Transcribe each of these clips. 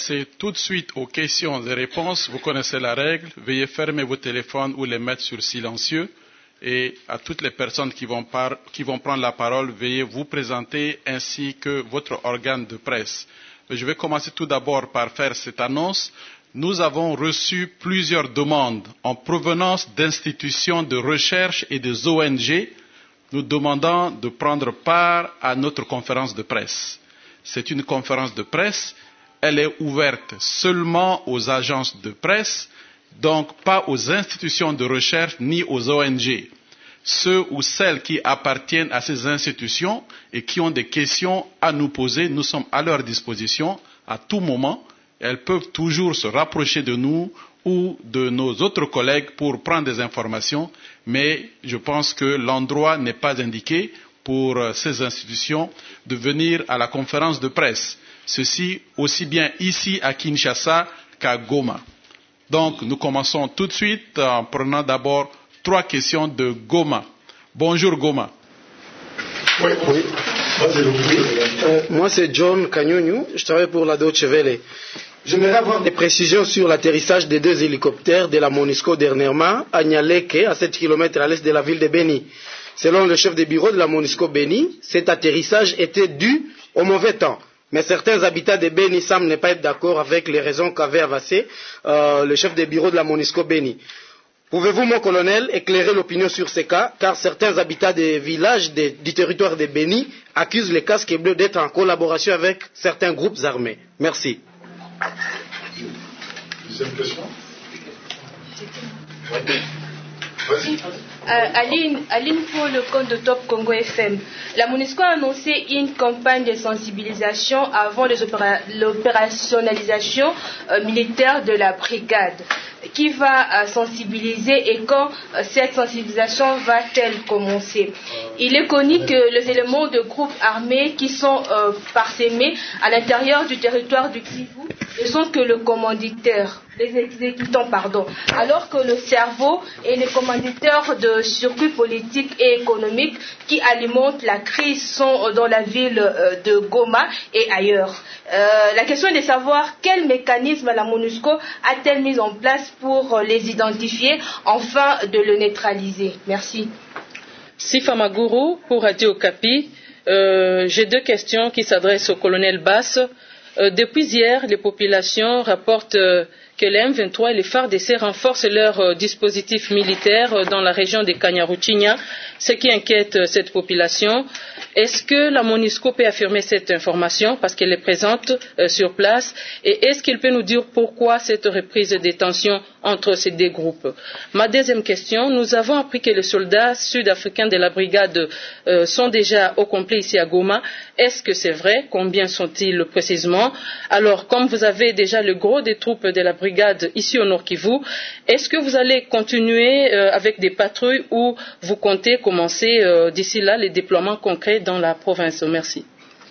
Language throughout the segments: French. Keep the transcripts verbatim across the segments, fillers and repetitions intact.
C'est tout de suite aux questions et réponses. Vous connaissez la règle. Veuillez fermer vos téléphones ou les mettre sur silencieux. Et à toutes les personnes qui vont, par, qui vont prendre la parole, veuillez vous présenter ainsi que votre organe de presse. Je vais commencer tout d'abord par faire cette annonce. Nous avons reçu plusieurs demandes en provenance d'institutions de recherche et des O N G nous demandant de prendre part à notre conférence de presse. C'est une conférence de presse. Elle est ouverte seulement aux agences de presse, donc pas aux institutions de recherche ni aux O N G. Ceux ou celles qui appartiennent à ces institutions et qui ont des questions à nous poser, nous sommes à leur disposition à tout moment. Elles peuvent toujours se rapprocher de nous ou de nos autres collègues pour prendre des informations, mais je pense que l'endroit n'est pas indiqué pour ces institutions de venir à la conférence de presse. Ceci aussi bien ici à Kinshasa qu'à Goma. Donc nous commençons tout de suite en prenant d'abord trois questions de Goma. Bonjour Goma. Oui, oui. Euh, moi c'est John Kanyonyu, je travaille pour la Deutsche Welle. J'aimerais avoir des précisions sur l'atterrissage des deux hélicoptères de la MONUSCO dernièrement à Nyaleke, à sept kilomètres à l'est de la ville de Beni. Selon le chef de bureau de la MONUSCO Beni, cet atterrissage était dû au mauvais temps. Mais certains habitants de Beni semblent ne pas être d'accord avec les raisons qu'avait avancées euh, le chef de bureau de la MONUSCO Beni. Pouvez-vous, mon colonel, éclairer l'opinion sur ces cas, car certains habitants des villages de, du territoire de Beni accusent les casques bleus d'être en collaboration avec certains groupes armés. Merci. Deuxième question. Euh, Aline, Aline pour le compte de Top Congo F M. La MONUSCO a annoncé une campagne de sensibilisation avant l'opérationnalisation euh, militaire de la brigade. Qui va euh, sensibiliser et quand euh, cette sensibilisation va-t-elle commencer? Il est connu que les éléments de groupes armés qui sont euh, parsemés à l'intérieur du territoire du Kivu ne sont que le commanditaire, les exécutants, pardon, alors que le cerveau et les commanditaires de circuits politiques et économiques qui alimentent la crise sont dans la ville euh, de Goma et ailleurs. Euh, la question est de savoir quel mécanisme la MONUSCO a-t-elle mis en place pour les identifier, afin de le neutraliser. Merci. Sifa Maguru pour Radio Okapi. Euh, j'ai deux questions qui s'adressent au colonel Bass. Euh, depuis hier, les populations rapportent euh, que les M vingt-trois et les F A R D C renforcent leur euh, dispositif militaire euh, dans la région de Kanyaruchinya, ce qui inquiète euh, cette population. Est-ce que la MONUSCO peut affirmer cette information parce qu'elle est présente euh, sur place et est-ce qu'il peut nous dire pourquoi cette reprise des tensions entre ces deux groupes? Ma deuxième question, nous avons appris que les soldats sud-africains de la brigade euh, sont déjà au complet ici à Goma. Est-ce que c'est vrai? Combien sont-ils précisément? Alors, comme vous avez déjà le gros des troupes de la brigade ici au Nord Kivu, est-ce que vous allez continuer euh, avec des patrouilles ou vous comptez commencer euh, d'ici là les déploiements concrets dans la province? Merci.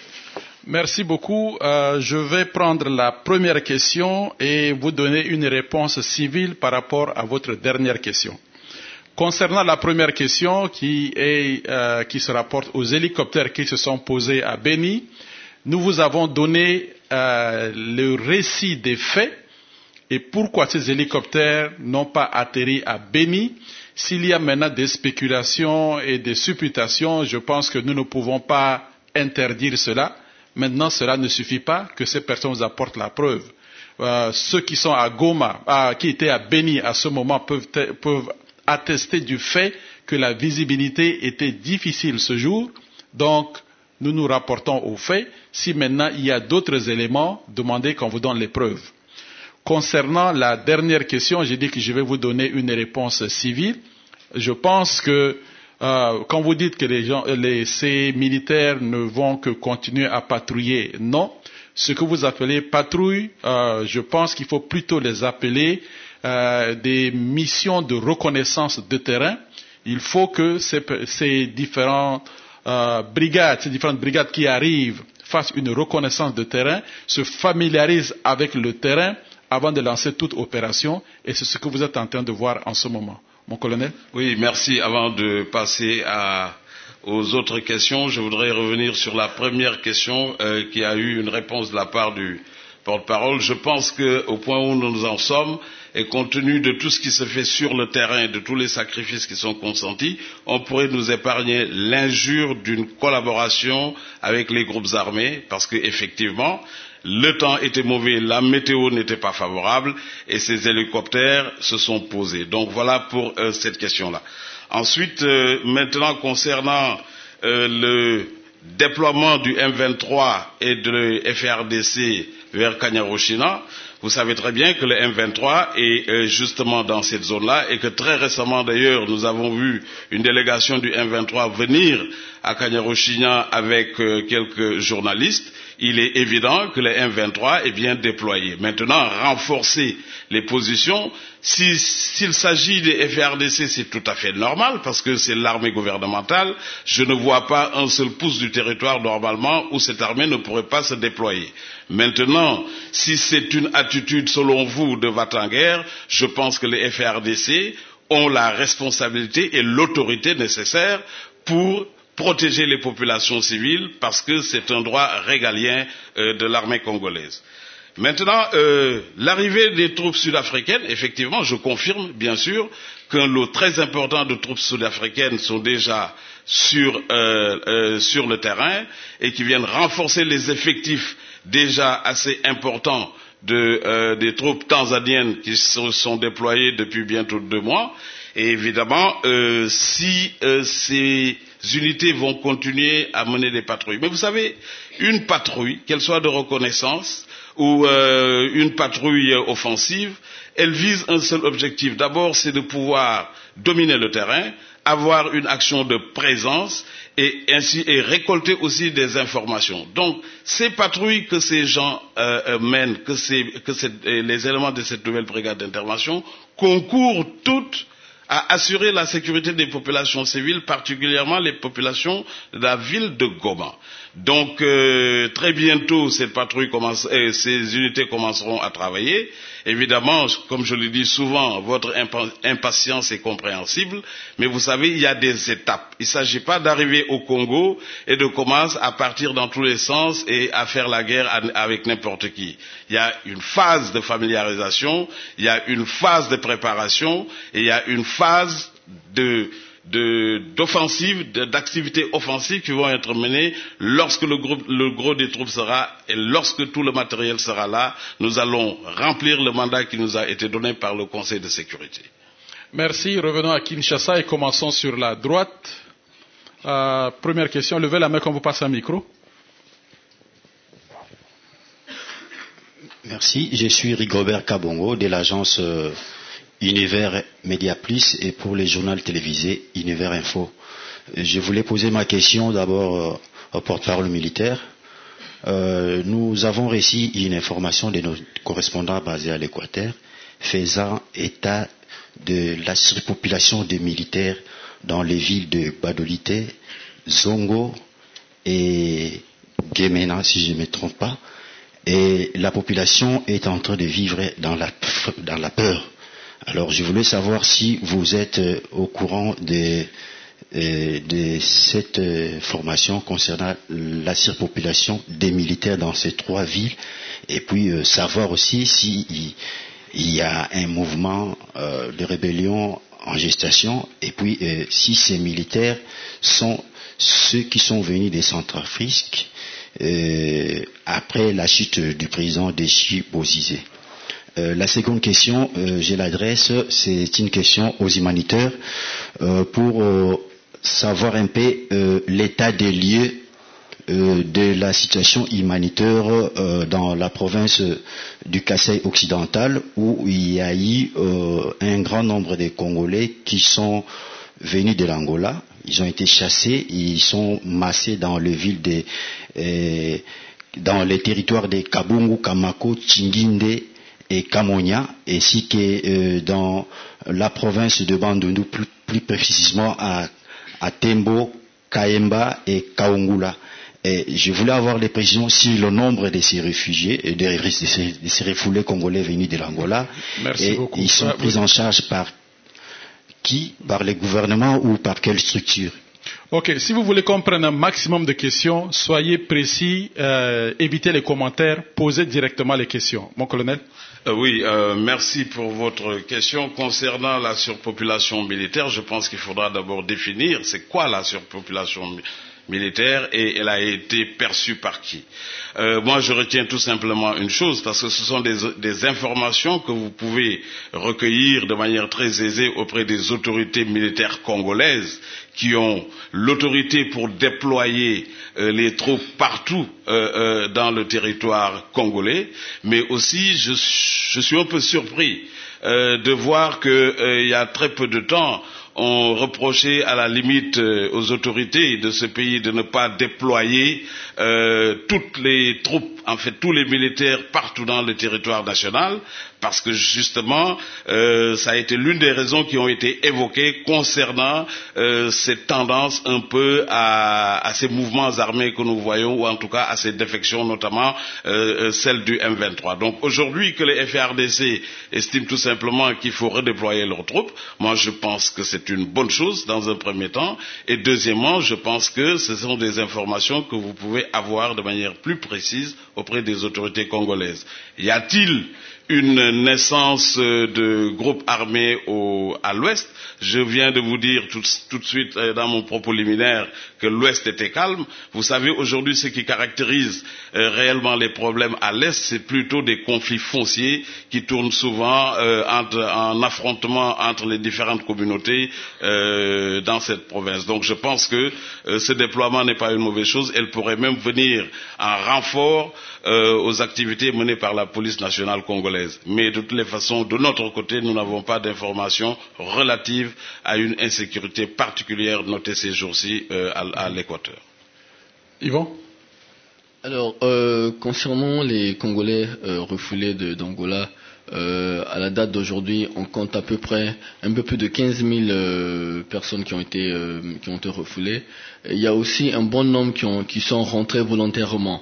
Merci beaucoup. Euh, je vais prendre la première question et vous donner une réponse civile par rapport à votre dernière question. Concernant la première question qui, est, euh, qui se rapporte aux hélicoptères qui se sont posés à Beni, nous vous avons donné euh, le récit des faits et pourquoi ces hélicoptères n'ont pas atterri à Beni. S'il y a maintenant des spéculations et des supputations, je pense que nous ne pouvons pas interdire cela. Maintenant, cela ne suffit pas que ces personnes vous apportent la preuve. Euh, ceux qui sont à Goma, à, qui étaient à Beni à ce moment peuvent, peuvent attester du fait que la visibilité était difficile ce jour. Donc, nous nous rapportons aux faits. Si maintenant il y a d'autres éléments, demandez qu'on vous donne les preuves. Concernant la dernière question, j'ai dit que je vais vous donner une réponse civile. Je pense que euh, quand vous dites que les gens, les, ces militaires ne vont que continuer à patrouiller, non. Ce que vous appelez patrouille, euh, je pense qu'il faut plutôt les appeler euh, des missions de reconnaissance de terrain. Il faut que ces, ces différentes euh, brigades, ces différentes brigades qui arrivent fassent une reconnaissance de terrain, se familiarisent avec le terrain avant de lancer toute opération, et c'est ce que vous êtes en train de voir en ce moment. Mon colonel? Oui, merci. Avant de passer à, aux autres questions, je voudrais revenir sur la première question euh, qui a eu une réponse de la part du porte-parole, je pense qu'au point où nous en sommes, et compte tenu de tout ce qui se fait sur le terrain, de tous les sacrifices qui sont consentis, on pourrait nous épargner l'injure d'une collaboration avec les groupes armés, parce qu'effectivement, le temps était mauvais, la météo n'était pas favorable, et ces hélicoptères se sont posés. Donc voilà pour euh, cette question-là. Ensuite, euh, maintenant, concernant euh, le déploiement du M vingt-trois et de F R D C vers Kanyaruchinya, vous savez très bien que le M vingt-trois est euh, justement dans cette zone-là et que très récemment d'ailleurs nous avons vu une délégation du M vingt-trois venir à Kanyaruchinya avec euh, quelques journalistes. Il est évident que le M vingt-trois est bien déployé. Maintenant, renforcer les positions, si, s'il s'agit des F R D C, c'est tout à fait normal parce que c'est l'armée gouvernementale. Je ne vois pas un seul pouce du territoire normalement où cette armée ne pourrait pas se déployer. Maintenant, si c'est une attitude selon vous de va-t-en-guerre, je pense que les F R D C ont la responsabilité et l'autorité nécessaire pour protéger les populations civiles parce que c'est un droit régalien euh, de l'armée congolaise. Maintenant, euh, l'arrivée des troupes sud-africaines, effectivement, je confirme bien sûr qu'un lot très important de troupes sud-africaines sont déjà sur, euh, euh, sur le terrain et qui viennent renforcer les effectifs déjà assez importants de, euh, des troupes tanzaniennes qui se sont déployées depuis bientôt deux mois. Et évidemment, euh, si euh, ces unités vont continuer à mener des patrouilles. Mais vous savez, une patrouille, qu'elle soit de reconnaissance ou euh, une patrouille offensive, elle vise un seul objectif. D'abord, c'est de pouvoir dominer le terrain, avoir une action de présence et ainsi et récolter aussi des informations. Donc, ces patrouilles que ces gens euh, mènent, que, ces, que ces, les éléments de cette nouvelle brigade d'intervention concourent toutes à assurer la sécurité des populations civiles, particulièrement les populations de la ville de Goma. Donc, euh, très bientôt, cette patrouille commence, euh, ces unités commenceront à travailler. Évidemment, comme je le dis souvent, votre impa- impatience est compréhensible, mais vous savez, il y a des étapes. Il ne s'agit pas d'arriver au Congo et de commencer à partir dans tous les sens et à faire la guerre avec n'importe qui. Il y a une phase de familiarisation, il y a une phase de préparation et il y a une phase de De, d'offensives, de, d'activités offensives qui vont être menées lorsque le, groupe, le gros des troupes sera et lorsque tout le matériel sera là, nous allons remplir le mandat qui nous a été donné par le Conseil de sécurité. Merci. Revenons à Kinshasa et commençons sur la droite. Euh, première question, levez la main quand vous passez un micro. Merci. Je suis Rigobert Kabongo de l'agence euh, Univers Média Plus et pour les journaux télévisés Univers Info. Je voulais poser ma question d'abord euh, au porte-parole militaire. Euh, nous avons reçu une information de nos correspondants basés à l'Équateur faisant état de la surpopulation des militaires dans les villes de Badolite, Zongo et Guémena, si je ne me trompe pas. Et la population est en train de vivre dans la, dans la peur. Alors, je voulais savoir si vous êtes euh, au courant de, euh, de cette euh, formation concernant la surpopulation des militaires dans ces trois villes, et puis euh, savoir aussi s'il si y a un mouvement euh, de rébellion en gestation, et puis euh, si ces militaires sont ceux qui sont venus des Centrafrique euh, après la chute du président Déchi Bozizé. Euh, la seconde question, euh, je l'adresse, c'est une question aux humanitaires euh, pour euh, savoir un peu euh, l'état des lieux euh, de la situation humanitaire euh, dans la province du Kasaï occidental où il y a eu euh, un grand nombre de Congolais qui sont venus de l'Angola. Ils ont été chassés, ils sont massés dans les villes de, euh, dans les territoires de Kabungu, Kamako, Tchinginde et Kamonia, ainsi que euh, dans la province de Bandundu, plus, plus précisément à, à Tembo, Kaemba et Kaungula. Et je voulais avoir des précisions sur le nombre de ces réfugiés, et de, de, ces, de ces refoulés congolais venus de l'Angola. Merci et beaucoup. Ils sont pris en charge par qui? Par les gouvernements ou par quelle structure? Ok, si vous voulez comprendre un maximum de questions, soyez précis, euh, évitez les commentaires, posez directement les questions. Mon colonel. Euh, oui, euh, merci pour votre question. Concernant la surpopulation militaire, je pense qu'il faudra d'abord définir c'est quoi la surpopulation militaire. militaire et elle a été perçue par qui. Euh, moi, je retiens tout simplement une chose, parce que ce sont des, des informations que vous pouvez recueillir de manière très aisée auprès des autorités militaires congolaises qui ont l'autorité pour déployer euh, les troupes partout euh, euh, dans le territoire congolais, mais aussi je, je suis un peu surpris euh, de voir qu'il euh, y a très peu de temps, on reprochait à la limite euh, aux autorités de ce pays de ne pas déployer euh, toutes les troupes, en fait tous les militaires partout dans le territoire national, parce que justement euh, ça a été l'une des raisons qui ont été évoquées concernant euh, cette tendance un peu à, à ces mouvements armés que nous voyons, ou en tout cas à ces défections, notamment euh, celle du M vingt-trois. Donc aujourd'hui que les F A R D C estiment tout simplement qu'il faut redéployer leurs troupes, moi je pense que c'est une bonne chose dans un premier temps, et deuxièmement je pense que ce sont des informations que vous pouvez avoir de manière plus précise auprès des autorités congolaises. Y a-t-il une naissance de groupes armés au, à l'ouest? Je viens de vous dire tout, tout de suite euh, dans mon propos liminaire que l'ouest était calme. Vous savez, aujourd'hui, ce qui caractérise euh, réellement les problèmes à l'est, c'est plutôt des conflits fonciers qui tournent souvent euh, entre, en affrontement entre les différentes communautés euh, dans cette province. Donc je pense que euh, ce déploiement n'est pas une mauvaise chose. Elle pourrait même venir en renfort euh, aux activités menées par la police nationale congolaise. Mais de toutes les façons, de notre côté, nous n'avons pas d'informations relatives à une insécurité particulière notée ces jours-ci euh, à, à l'Équateur. Yvon? Alors, euh, concernant les Congolais euh, refoulés de, d'Angola, euh, à la date d'aujourd'hui, on compte à peu près un peu plus de quinze mille euh, personnes qui ont été euh, qui ont été refoulées. Il y a aussi un bon nombre qui, ont, qui sont rentrés volontairement.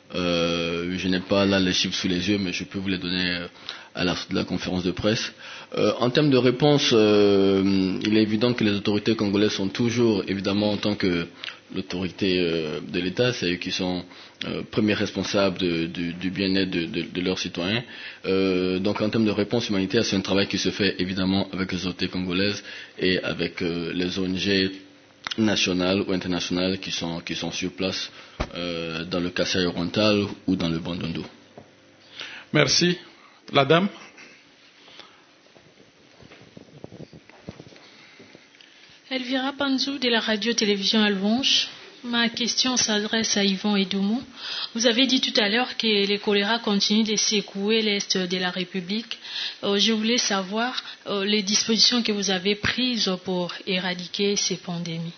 Euh, je n'ai pas là les chiffres sous les yeux, mais je peux vous les donner à la, de la conférence de presse. Euh, en termes de réponse, euh, il est évident que les autorités congolaises sont toujours, évidemment, en tant que l'autorité euh, de l'État, c'est eux qui sont euh, premiers responsables de, de, du bien-être de, de, de leurs citoyens. Euh, donc en termes de réponse humanitaire, c'est un travail qui se fait évidemment avec les autorités congolaises et avec euh, les O N G nationales ou internationales qui sont, qui sont sur place euh, dans le Kasaï oriental ou dans le Bandundu. Merci. La dame? Elvira Panzou de la radio-télévision Alvonche. Ma question s'adresse à Yvon Edoumou. Vous avez dit tout à l'heure que le choléra continue de secouer l'Est de la République. Euh, je voulais savoir euh, les dispositions que vous avez prises pour éradiquer ces pandémies.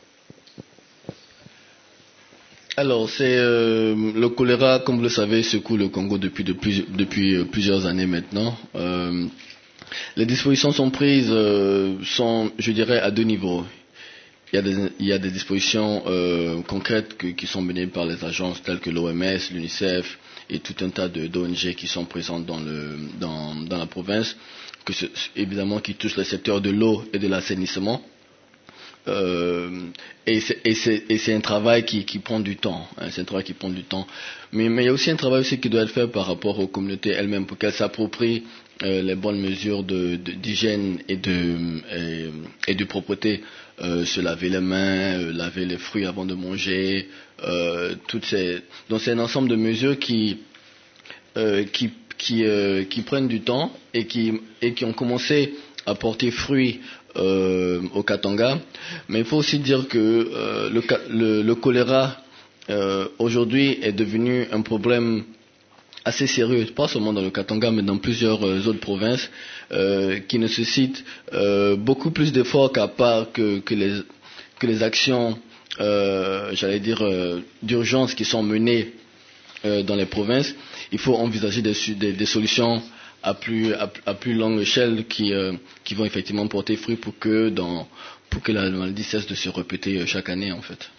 Alors, c'est euh, le choléra, comme vous le savez, secoue le Congo depuis, depuis, depuis euh, plusieurs années maintenant. Euh, les dispositions sont prises, euh, sont, je dirais, à deux niveaux. Il y a des, il y a des dispositions euh, concrètes que, qui sont menées par les agences telles que l'O M S, l'UNICEF et tout un tas de, d'O N G qui sont présentes dans, le, dans, dans la province, que ce, évidemment qui touchent le secteur de l'eau et de l'assainissement. Euh, et, c'est, et, c'est, et c'est un travail qui, qui prend du temps, hein, c'est un travail qui prend du temps. Mais, mais il y a aussi un travail aussi qui doit être fait par rapport aux communautés elles-mêmes pour qu'elles s'approprient euh, les bonnes mesures de, de, d'hygiène et de, et, et de propreté. Euh, se laver les mains, euh, laver les fruits avant de manger, euh, toutes ces... donc c'est un ensemble de mesures qui euh, qui qui, euh, qui prennent du temps et qui et qui ont commencé à porter fruit euh, au Katanga. Mais il faut aussi dire que euh, le, le, le choléra euh, aujourd'hui est devenu un problème assez sérieux, pas seulement dans le Katanga, mais dans plusieurs euh, autres provinces, euh, qui nécessitent euh, beaucoup plus d'efforts qu'à part que, que, les, que les actions, euh, j'allais dire, euh, d'urgence qui sont menées euh, dans les provinces. Il faut envisager des, des, des solutions à plus, à, à plus longue échelle qui, euh, qui vont effectivement porter fruit pour que, dans, pour que la maladie cesse de se répéter chaque année, en fait.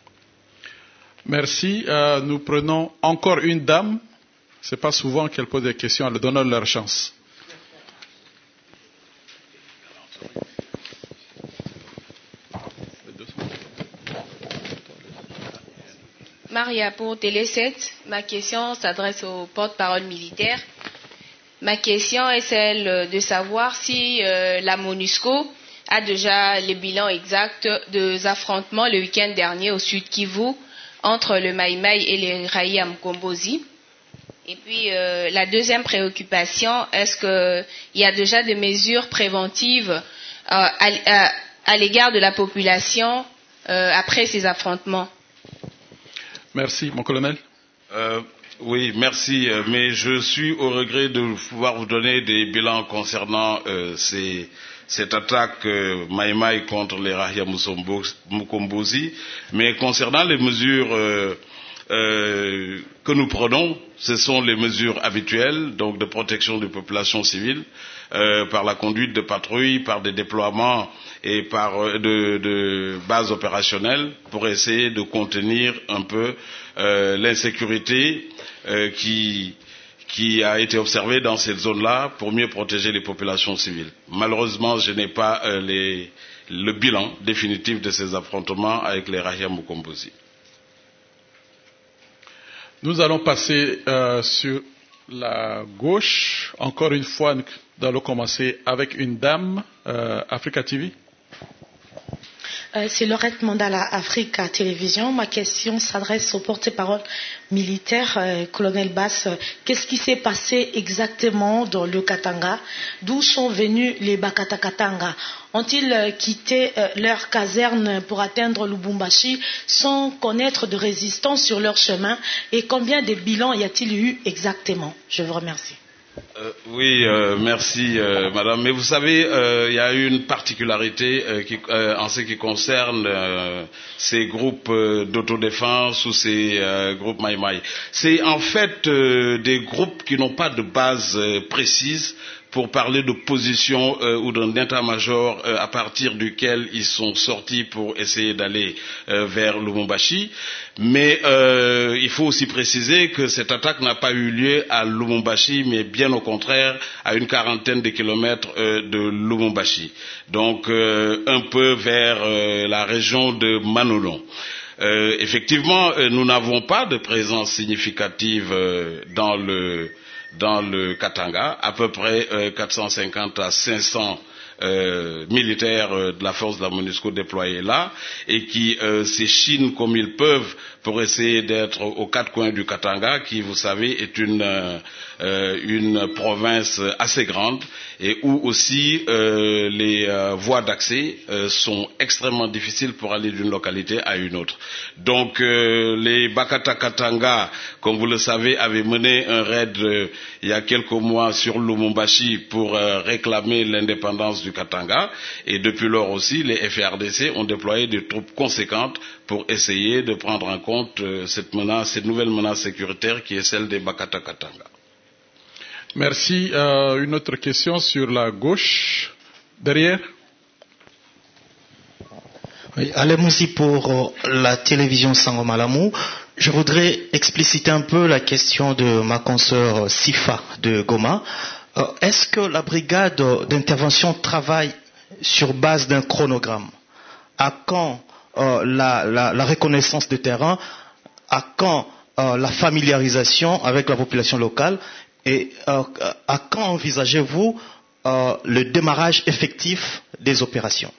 Merci. Euh, nous prenons encore une dame. Ce n'est pas souvent qu'elles posent des questions, elles donnent leur chance. Maria pour Télé sept. Ma question s'adresse au porte-parole militaire. Ma question est celle de savoir si euh, la MONUSCO a déjà le bilan exact des affrontements le week-end dernier au Sud Kivu entre le Maï Maï et les Raïa Mkombozi. Et puis euh, la deuxième préoccupation, est-ce qu'il y a déjà des mesures préventives euh, à, à, à l'égard de la population euh, après ces affrontements? Merci, mon colonel. Euh, oui, merci, mais je suis au regret de pouvoir vous donner des bilans concernant euh, ces, cette attaque euh, Maï Maï contre les Raïa Mkombozi, mais concernant les mesures euh, euh, que nous prenons, ce sont les mesures habituelles, donc de protection des populations civiles, euh, par la conduite de patrouilles, par des déploiements et par euh, de, de bases opérationnelles pour essayer de contenir un peu euh, l'insécurité euh, qui, qui a été observée dans cette zone-là pour mieux protéger les populations civiles. Malheureusement, je n'ai pas euh, les, le bilan définitif de ces affrontements avec les Raïa Mkombozi. Nous allons passer euh, sur la gauche. Encore une fois, nous allons commencer avec une dame, euh, Africa T V. Euh, c'est Laurette Mandala, Africa Télévision. Ma question s'adresse au porte-parole militaire, euh, colonel Bass. Qu'est-ce qui s'est passé exactement dans le Katanga? D'où sont venus les Bakata Katanga? Ont-ils euh, quitté euh, leur caserne pour atteindre Lubumbashi sans connaître de résistance sur leur chemin? Et combien de bilans y a-t-il eu exactement? Je vous remercie. Euh, oui, euh, merci euh, madame. Mais vous savez, euh, il y a une particularité euh, qui, euh, en ce qui concerne euh, ces groupes euh, d'autodéfense ou ces euh, groupes Maï Maï. C'est en fait euh, des groupes qui n'ont pas de base euh, précise pour parler de position euh, ou d'un état-major euh, à partir duquel ils sont sortis pour essayer d'aller euh, vers Lubumbashi. Mais euh, il faut aussi préciser que cette attaque n'a pas eu lieu à Lubumbashi, mais bien au contraire à une quarantaine de kilomètres euh, de Lubumbashi. Donc euh, un peu vers euh, la région de Manolon. Euh, effectivement, euh, nous n'avons pas de présence significative euh, dans le dans le Katanga, à peu près euh, quatre cent cinquante à cinq cents euh, militaires euh, de la force de la MONUSCO déployés là, et qui euh, s'échinent comme ils peuvent pour essayer d'être aux quatre coins du Katanga, qui, vous savez, est une, euh, une province assez grande, et où aussi euh, les euh, voies d'accès euh, sont extrêmement difficiles pour aller d'une localité à une autre. Donc euh, les Bakata Katanga, comme vous le savez, avaient mené un raid euh, il y a quelques mois sur Lubumbashi pour euh, réclamer l'indépendance du Katanga, et depuis lors aussi, les F A R D C ont déployé des troupes conséquentes pour essayer de prendre en compte euh, cette menace, cette nouvelle menace sécuritaire qui est celle des Bakata Katanga. Merci. Euh, une autre question sur la gauche, derrière. Oui, allez-y pour euh, la télévision Sangomalamu. Je voudrais expliciter un peu la question de ma consoeur euh, Sifa de Goma. Euh, est-ce que la brigade d'intervention travaille sur base d'un chronogramme? À quand euh, la, la, la reconnaissance de terrain? À quand euh, la familiarisation avec la population locale? Et euh, à quand envisagez-vous euh, le démarrage effectif des opérations?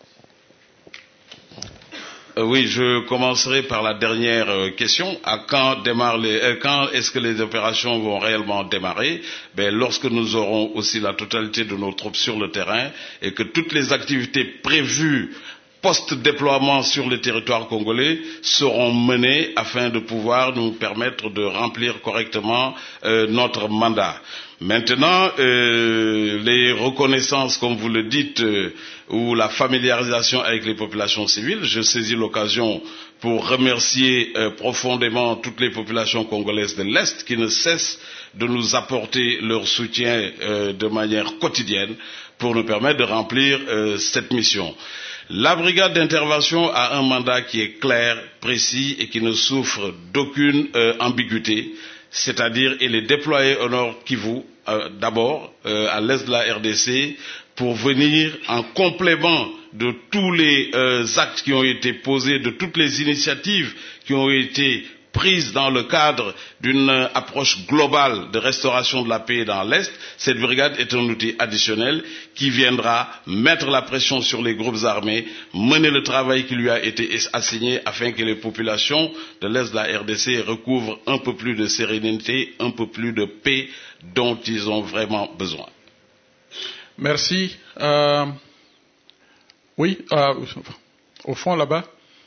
Euh, oui, je commencerai par la dernière euh, question. À quand démarrent les, euh, quand est-ce que les opérations vont réellement démarrer? Ben, lorsque nous aurons aussi la totalité de nos troupes sur le terrain et que toutes les activités prévues post-déploiement sur le territoire congolais seront menées afin de pouvoir nous permettre de remplir correctement euh, notre mandat. Maintenant, euh, les reconnaissances, comme vous le dites, euh, ou la familiarisation avec les populations civiles, je saisis l'occasion pour remercier euh, profondément toutes les populations congolaises de l'Est qui ne cessent de nous apporter leur soutien euh, de manière quotidienne pour nous permettre de remplir euh, cette mission. La brigade d'intervention a un mandat qui est clair, précis et qui ne souffre d'aucune euh, ambiguïté, c'est-à-dire il est déployé au nord Kivu, euh, d'abord euh, à l'est de la R D C, pour venir en complément de tous les euh, actes qui ont été posés, de toutes les initiatives qui ont été prise dans le cadre d'une approche globale de restauration de la paix dans l'Est, cette brigade est un outil additionnel qui viendra mettre la pression sur les groupes armés, mener le travail qui lui a été assigné afin que les populations de l'Est de la R D C recouvrent un peu plus de sérénité, un peu plus de paix dont ils ont vraiment besoin. Merci. Euh, oui, euh, au fond là-bas.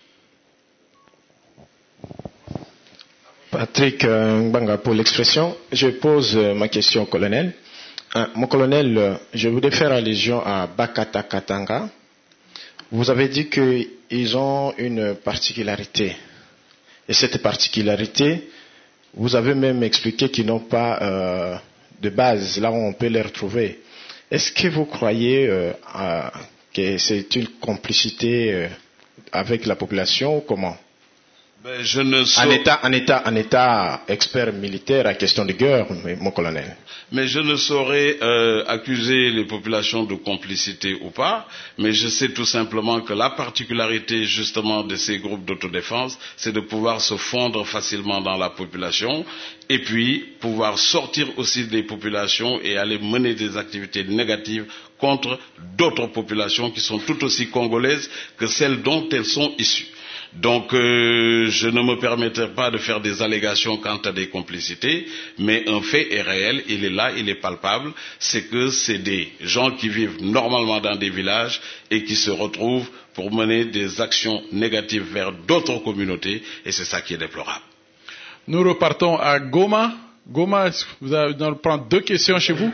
Patrick Ngbanga pour l'expression. Je pose ma question au colonel. Euh, mon colonel, je voudrais faire allusion à Bakata Katanga. Vous avez dit qu'ils ont une particularité. Et cette particularité, vous avez même expliqué qu'ils n'ont pas euh, de base, là où on peut les retrouver. Est-ce que vous croyez euh, à, que c'est une complicité euh, avec la population ou comment? Ben, je ne so... un, état, un, état, un État expert militaire à question de guerre, mon colonel. Mais je ne saurais euh, accuser les populations de complicité ou pas, mais je sais tout simplement que la particularité justement de ces groupes d'autodéfense, c'est de pouvoir se fondre facilement dans la population et puis pouvoir sortir aussi des populations et aller mener des activités négatives contre d'autres populations qui sont tout aussi congolaises que celles dont elles sont issues. Donc euh, je ne me permettrai pas de faire des allégations quant à des complicités, mais un fait est réel, il est là, il est palpable, c'est que c'est des gens qui vivent normalement dans des villages et qui se retrouvent pour mener des actions négatives vers d'autres communautés, et c'est ça qui est déplorable. Nous repartons à Goma. Goma, vous allez nous prendre deux questions chez vous.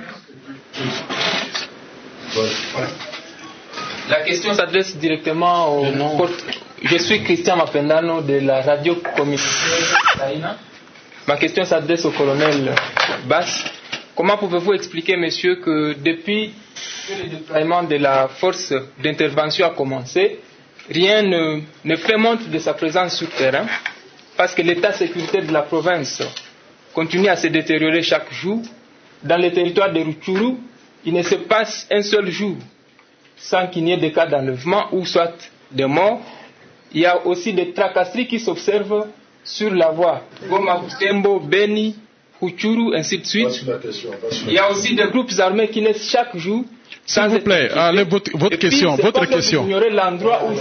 La question s'adresse directement au porte. Je suis Christian Mapendano de la radio communautaire Taïna. Ma question s'adresse au colonel Bass. Comment pouvez-vous expliquer, monsieur, que depuis que le déploiement de la force d'intervention a commencé, rien ne, ne fait montre de sa présence sur terrain, parce que l'état sécuritaire de la province continue à se détériorer chaque jour. Dans le territoire de Rutshuru, il ne se passe un seul jour sans qu'il n'y ait de cas d'enlèvement ou soit de morts. Il y a aussi des tracasseries qui s'observent sur la voie Goma, Butembo, Beni, Rutshuru, ainsi de suite. Il y a aussi des groupes armés qui naissent chaque jour. S'il vous plaît, allez, votre, votre puis, question, votre question. Vous ignorez l'endroit où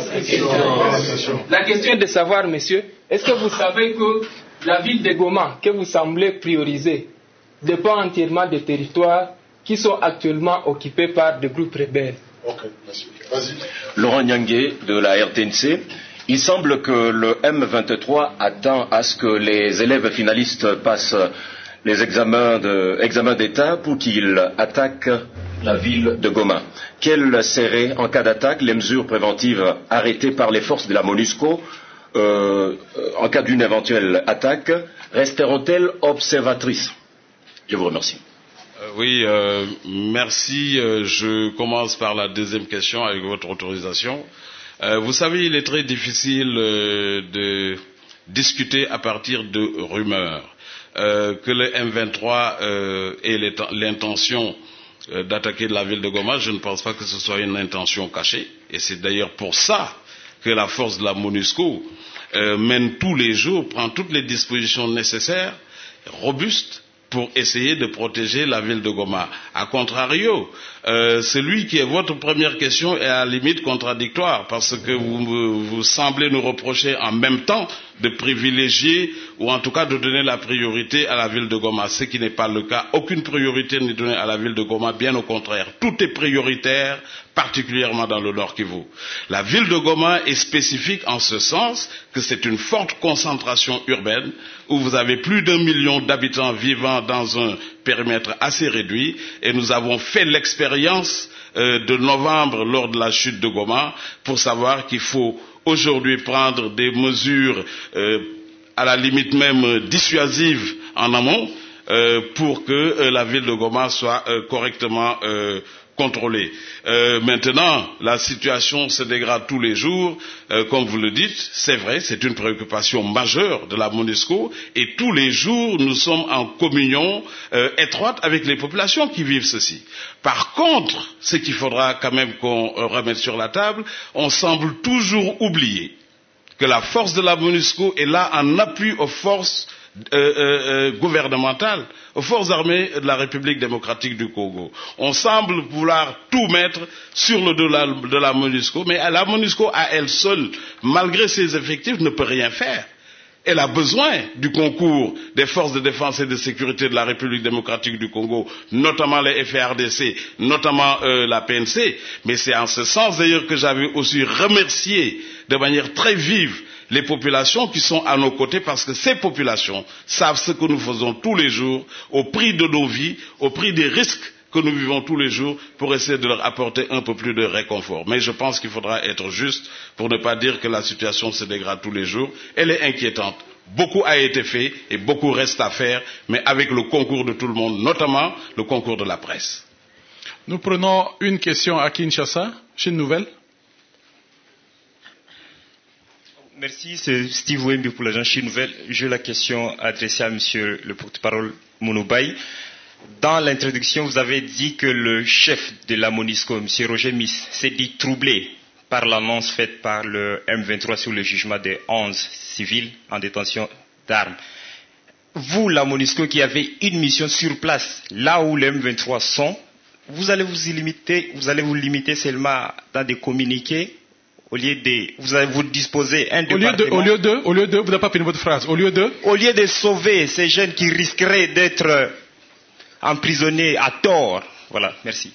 la question est de savoir, monsieur, est-ce que vous savez que la ville de Goma, que vous semblez prioriser, dépend entièrement des territoires qui sont actuellement occupés par des groupes rebelles? Ok, merci. Vas-y. Laurent Nyangué de la R T N C. Il semble que le M vingt-trois attend à ce que les élèves finalistes passent les examens de, examens d'État pour qu'ils attaquent la ville de Goma. Quelles seraient, en cas d'attaque, les mesures préventives arrêtées par les forces de la MONUSCO euh, en cas d'une éventuelle attaque? Resteront-elles observatrices? Je vous remercie. Euh, oui, euh, merci. Euh, je commence par la deuxième question avec votre autorisation. Euh, vous savez, il est très difficile euh, de discuter à partir de rumeurs. Euh, que le M vingt-trois euh, ait l'intention euh, d'attaquer la ville de Goma, je ne pense pas que ce soit une intention cachée. Et c'est d'ailleurs pour ça que la force de la MONUSCO euh, mène tous les jours, prend toutes les dispositions nécessaires, robustes, pour essayer de protéger la ville de Goma. A contrario, euh, celui qui est votre première question est à la limite contradictoire, parce que vous, vous semblez nous reprocher en même temps de privilégier, ou en tout cas de donner la priorité à la ville de Goma, ce qui n'est pas le cas. Aucune priorité n'est donnée à la ville de Goma, bien au contraire. Tout est prioritaire, particulièrement dans le Nord Kivu. La ville de Goma est spécifique en ce sens que c'est une forte concentration urbaine, où vous avez plus d'un million d'habitants vivant dans un périmètre assez réduit, et nous avons fait l'expérience euh, de novembre lors de la chute de Goma pour savoir qu'il faut aujourd'hui prendre des mesures euh, à la limite même dissuasives en amont euh, pour que euh, la ville de Goma soit euh, correctement euh, contrôlée. Euh, maintenant, la situation se dégrade tous les jours, euh, comme vous le dites, c'est vrai, c'est une préoccupation majeure de la MONUSCO, et tous les jours, nous sommes en communion euh, étroite avec les populations qui vivent ceci. Par contre, ce qu'il faudra quand même qu'on remette sur la table, on semble toujours oublier que la force de la MONUSCO est là en appui aux forces euh, euh, gouvernementales, aux forces armées de la République démocratique du Congo. On semble vouloir tout mettre sur le dos de la, de la MONUSCO, mais la MONUSCO à elle seule, malgré ses effectifs, ne peut rien faire. Elle a besoin du concours des forces de défense et de sécurité de la République démocratique du Congo, notamment les F A R D C, notamment euh, la P N C. Mais c'est en ce sens d'ailleurs que j'avais aussi remercié de manière très vive les populations qui sont à nos côtés, parce que ces populations savent ce que nous faisons tous les jours, au prix de nos vies, au prix des risques que nous vivons tous les jours, pour essayer de leur apporter un peu plus de réconfort. Mais je pense qu'il faudra être juste pour ne pas dire que la situation se dégrade tous les jours. Elle est inquiétante. Beaucoup a été fait et beaucoup reste à faire, mais avec le concours de tout le monde, notamment le concours de la presse. Nous prenons une question à Kinshasa, Chine Nouvelle. Merci, c'est Steve Wemby pour l'agence Chine Nouvelle. J'ai la question adressée à monsieur le porte-parole Mounoubaï. Dans l'introduction, vous avez dit que le chef de la MONUSCO, M. Roger Miss, s'est dit troublé par l'annonce faite par le M vingt-trois sur le jugement des onze civils en détention d'armes. Vous, la MONUSCO, qui avez une mission sur place, là où les M vingt-trois sont, vous allez vous limiter, vous allez vous limiter seulement dans des communiqués au lieu de, vous allez vous disposer un au lieu de, au lieu de, au lieu de, vous n'avez pas fini votre phrase, au lieu de, au lieu de sauver ces jeunes qui risqueraient d'être emprisonnés à tort. Voilà, merci.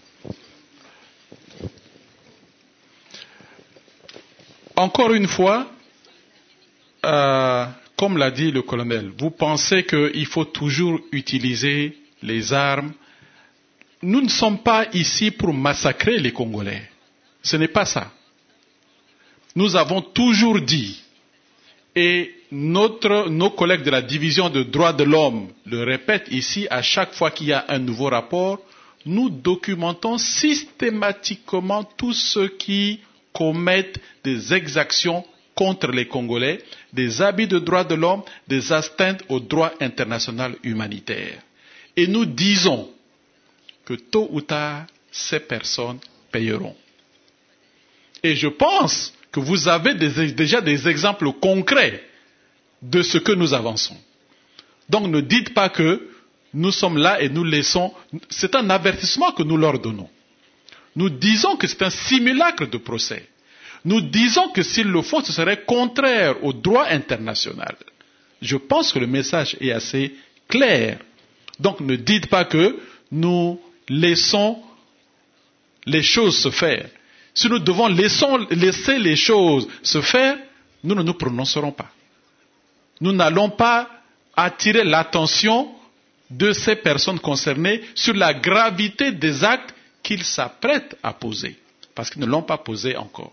Encore une fois, euh, comme l'a dit le colonel, vous pensez qu'il faut toujours utiliser les armes. Nous ne sommes pas ici pour massacrer les Congolais. Ce n'est pas ça. Nous avons toujours dit, et notre, nos collègues de la division de droits de l'homme le répètent ici à chaque fois qu'il y a un nouveau rapport, nous documentons systématiquement tous ceux qui commettent des exactions contre les Congolais, des abus de droits de l'homme, des atteintes au droit international humanitaire. Et nous disons que tôt ou tard, ces personnes payeront. Et je pense que vous avez des, déjà des exemples concrets de ce que nous avançons. Donc ne dites pas que nous sommes là et nous laissons. C'est un avertissement que nous leur donnons. Nous disons que c'est un simulacre de procès. Nous disons que s'ils le font, ce serait contraire au droit international. Je pense que le message est assez clair. Donc ne dites pas que nous laissons les choses se faire. Si nous devons laissons, laisser les choses se faire, nous ne nous prononcerons pas. Nous n'allons pas attirer l'attention de ces personnes concernées sur la gravité des actes qu'ils s'apprêtent à poser, parce qu'ils ne l'ont pas posé encore.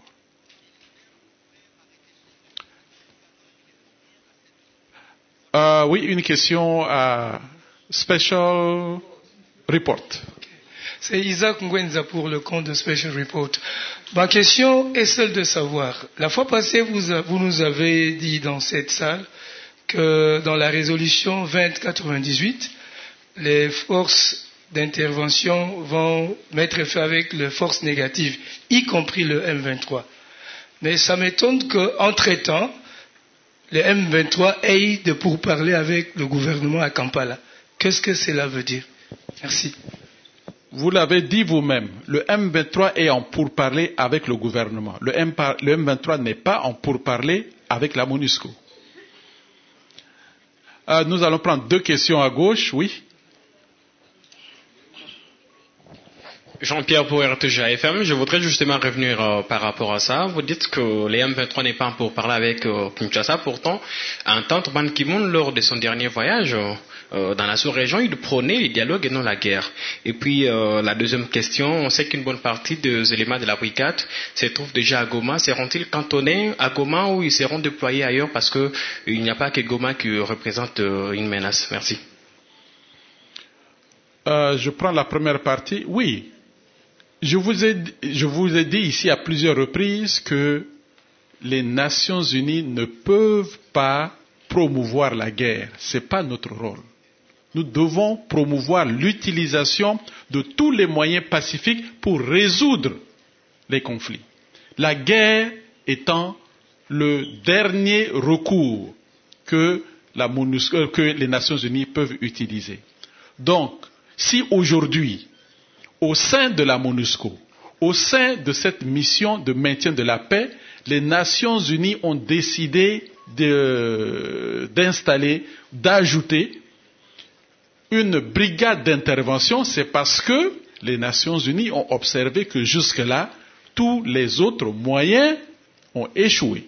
Euh, oui, une question à Special Report. C'est Isaac Ngwenza pour le compte de Special Report. Ma question est celle de savoir, la fois passée, vous, vous nous avez dit dans cette salle que dans la résolution vingt quatre-vingt-dix-huit, les forces d'intervention vont mettre fin avec les forces négatives, y compris le M vingt-trois. Mais ça m'étonne qu'entre-temps, les M vingt-trois aient de pourparler avec le gouvernement à Kampala. Qu'est-ce que cela veut dire? Merci. Vous l'avez dit vous-même, le M vingt-trois est en pourparler avec le gouvernement. Le M vingt-trois n'est pas en pourparler avec la MONUSCO. Euh, nous allons prendre deux questions à gauche, oui. Jean-Pierre pour R T G F M, je voudrais justement revenir euh, par rapport à ça. Vous dites que les M vingt-trois n'est pas pour parler avec euh, Kinshasa. Pourtant, en tant que Ban Ki-moon, lors de son dernier voyage euh, dans la sous-région, il prônait le dialogue et non la guerre. Et puis, euh, la deuxième question, on sait qu'une bonne partie des éléments de la brigade se trouvent déjà à Goma. Seront-ils cantonnés à Goma ou ils seront déployés ailleurs parce qu'il n'y a pas que Goma qui représente euh, une menace? Merci. Euh, je prends la première partie. Oui. Je vous, ai, je vous ai dit ici à plusieurs reprises que les Nations Unies ne peuvent pas promouvoir la guerre. Ce n'est pas notre rôle. Nous devons promouvoir l'utilisation de tous les moyens pacifiques pour résoudre les conflits. La guerre étant le dernier recours que, la MONUSCO, que les Nations Unies peuvent utiliser. Donc, si aujourd'hui, au sein de la MONUSCO, au sein de cette mission de maintien de la paix, les Nations Unies ont décidé de, d'installer, d'ajouter une brigade d'intervention, c'est parce que les Nations Unies ont observé que jusque-là, tous les autres moyens ont échoué.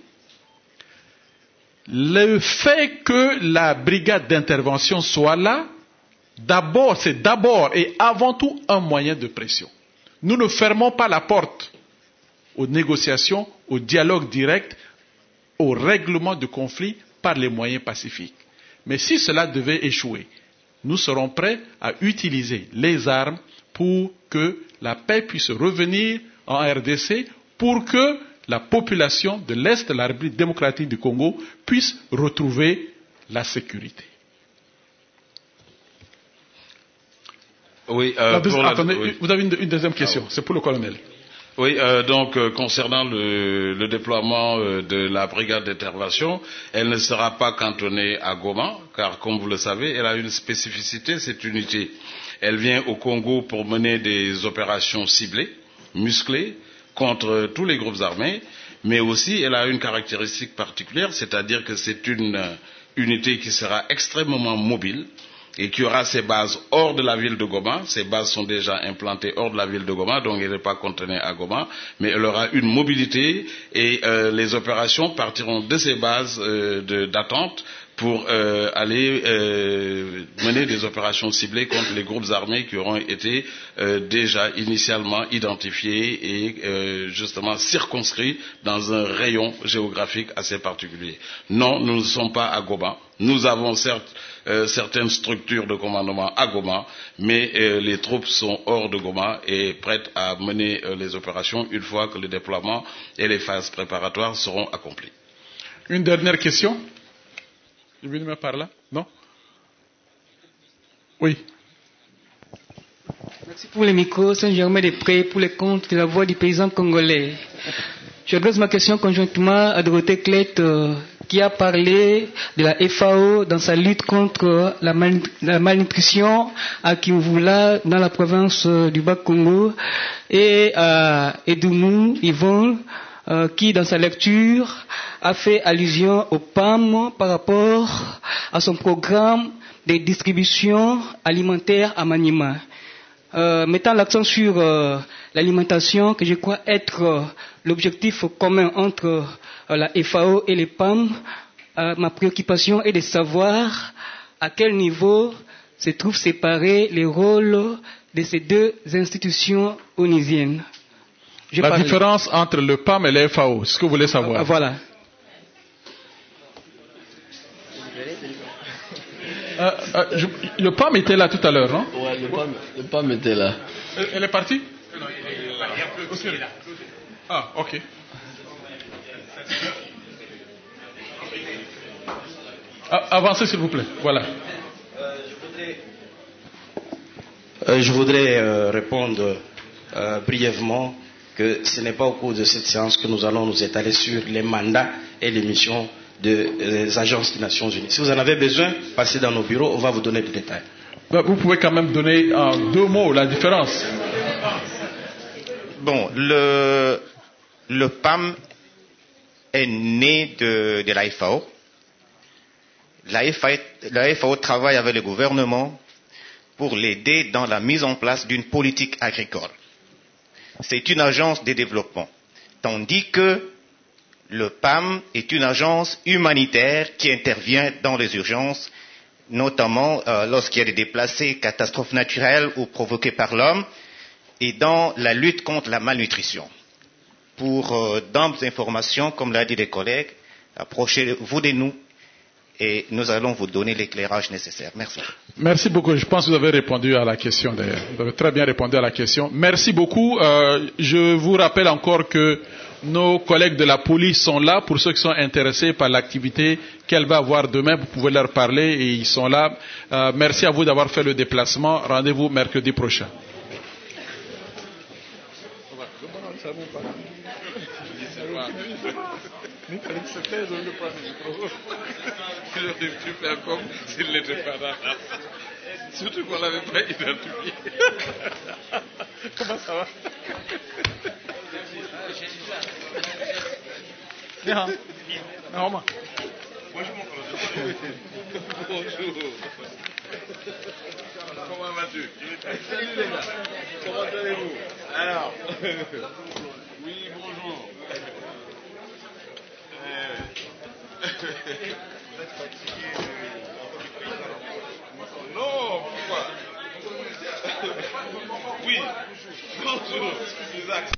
Le fait que la brigade d'intervention soit là, d'abord, c'est d'abord et avant tout un moyen de pression. Nous ne fermons pas la porte aux négociations, au dialogue direct, au règlement de conflits par les moyens pacifiques. Mais si cela devait échouer, nous serons prêts à utiliser les armes pour que la paix puisse revenir en R D C, pour que la population de l'Est de la République démocratique du Congo puisse retrouver la sécurité. Oui, euh, deuxi- pour la- attendez, oui. vous avez une, une deuxième question, c'est pour le colonel. Oui, euh, donc euh, concernant le, le déploiement euh, de la brigade d'intervention, elle ne sera pas cantonnée à Goma, car comme vous le savez, elle a une spécificité, cette unité. Elle vient au Congo pour mener des opérations ciblées, musclées, contre tous les groupes armés, mais aussi elle a une caractéristique particulière, c'est-à-dire que c'est une euh, unité qui sera extrêmement mobile, et qui aura ses bases hors de la ville de Goma. Ces bases sont déjà implantées hors de la ville de Goma, donc elle n'est pas contenue à Goma, mais elle aura une mobilité et euh, les opérations partiront de ces bases euh, de, d'attente pour euh, aller euh, mener des opérations ciblées contre les groupes armés qui auront été euh, déjà initialement identifiés et euh, justement circonscrits dans un rayon géographique assez particulier. Non, nous ne sommes pas à Goma. Nous avons certes euh, certaines structures de commandement à Goma, mais euh, les troupes sont hors de Goma et prêtes à mener euh, les opérations une fois que le déploiement et les phases préparatoires seront accomplies. Une dernière question? Je vais venir par là? Non? Oui. Merci pour les micros. Saint-Germain-des-Prés pour les comptes de la voix du paysan congolais. J'adresse ma question conjointement à Dorothée Clette, euh, qui a parlé de la F A O dans sa lutte contre la, mal, la malnutrition à Kimvula dans la province euh, du Bas-Congo, et à Edoumou Yvonne, euh, qui dans sa lecture a fait allusion au P A M par rapport à son programme de distribution alimentaire à Maniema. Euh, mettant l'accent sur euh, l'alimentation, que je crois être euh, l'objectif commun entre euh, la F A O et les P A M, euh, ma préoccupation est de savoir à quel niveau se trouvent séparés les rôles de ces deux institutions onusiennes. Je La parle... différence entre le P A M et le F A O, c'est ce que vous voulez savoir. Euh, voilà. Euh, euh, je, le P A M était là tout à l'heure, non? Ouais, le P A M, le P A M était là. Elle, elle est partie? Okay. Ah, ok. Ah, avancez s'il vous plaît. Voilà. Euh, je voudrais euh, répondre euh, brièvement que ce n'est pas au cours de cette séance que nous allons nous étaler sur les mandats et les missions des de, agences des Nations Unies. Si vous en avez besoin, passez dans nos bureaux, on va vous donner des détails. Ben, vous pouvez quand même donner en deux mots la différence. Bon, le, le P A M est né de, de la F A O. La F A O. La F A O travaille avec le gouvernement pour l'aider dans la mise en place d'une politique agricole. C'est une agence de développement, tandis que le P A M est une agence humanitaire qui intervient dans les urgences, notamment euh, lorsqu'il y a des déplacés, catastrophes naturelles ou provoquées par l'homme, et dans la lutte contre la malnutrition. Pour euh, d'amples informations, comme l'a dit les collègues, approchez-vous de nous et nous allons vous donner l'éclairage nécessaire. Merci. Merci beaucoup. Je pense que vous avez répondu à la question d'ailleurs. Vous avez très bien répondu à la question. Merci beaucoup. Euh, je vous rappelle encore que nos collègues de la police sont là pour ceux qui sont intéressés par l'activité qu'elle va avoir demain. Vous pouvez leur parler et ils sont là. Euh, merci à vous d'avoir fait le déplacement. Rendez-vous mercredi prochain. ça ne pas. Je sais pas. Il fallait que c'était de le prendre le micro. Il aurait pu faire comme s'il n'était pas là. Surtout qu'on ne l'avait pas identifié. Comment ça va? Bien. Normal. Bonjour mon collègue. Bonjour. Comment vas-tu? Salut les gars. Comment allez-vous? Alors. Oui, bonjour. Euh... Vous êtes fatigué de... Non, pourquoi? Oui, bonjour. Isaac.